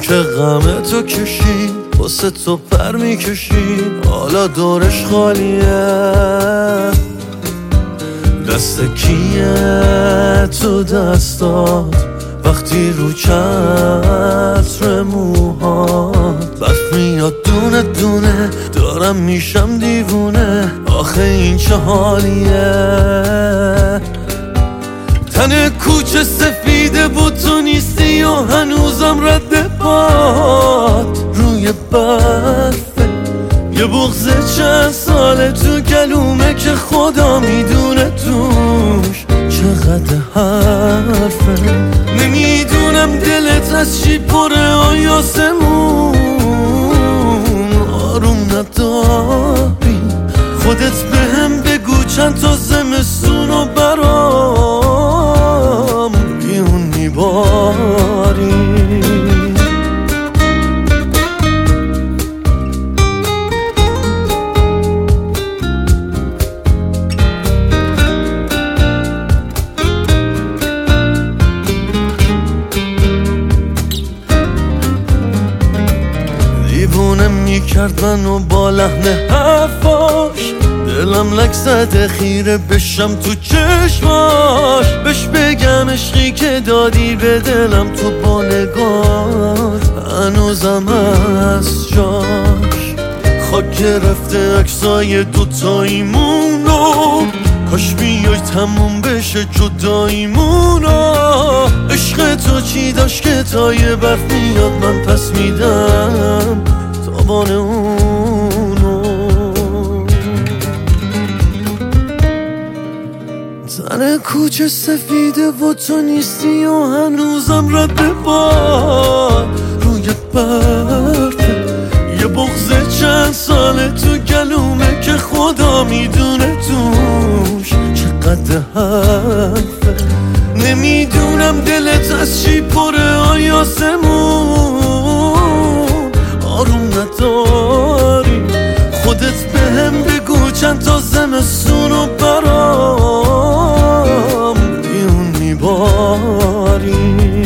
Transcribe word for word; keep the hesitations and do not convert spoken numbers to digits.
که غم تو کشید واسه تو پر میکشید، حالا دورش خالیه. دست کیه تو دستات وقتی رو چتر موهات برف میاد دونه دونه، دارم میشم دیوونه. آخه این چه حالیه؟ تن کوچه سفیده بود تو نیستی و هنوزم رد پات روی برفه. یه بغض چند ساله تو گلومه که خدا میدونه توش چقدر حرفه. نمیدونم دلت از چی پره آیاسمون، آروم نداری. خودت بهم بگو چند تا زمستون و برام بیون میباری. دیوونه میکرد منو با لحن حرفاش، دلم لک زده خیره بشم تو چشماش. بش بگم عشقی که دادی به دلم تو با نگاهت هنوزم هست جاش. خاک گرفته عکسای دوتاییمونو، کاش بیای تموم بشه جداییمونو. عشق تو چی داشت که تا یه برف میاد من پس میدم تابان اونو. تن کوچه سفیده و تو نیستی و هنوزم رد باد روی برفه. یه بغض چند ساله تو گلومه که خدا میدونه توش چقدر حرفه. نمیدونم دلت از چی پره آیاسمون، آروم نداری. خودت بهم بگو چند تا زمستون و برام بیون میباری.